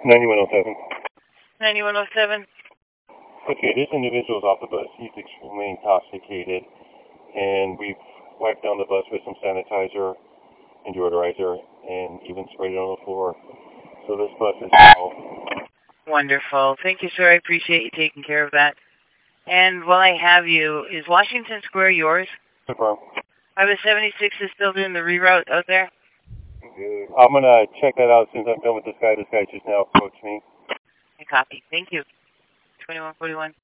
9107. 9107. Okay, this individual's off the bus. He's extremely intoxicated, and we've wiped down the bus with some sanitizer and deodorizer and even sprayed it on the floor. So this bus is now. Wonderful. Thank you, sir. I appreciate you taking care of that. And while I have you, is Washington Square yours? Confirm. Highway 76 is still doing the reroute out there? I'm going to check that out as soon as I'm done with this guy. This guy just now approached me. I copy. Thank you. 2141.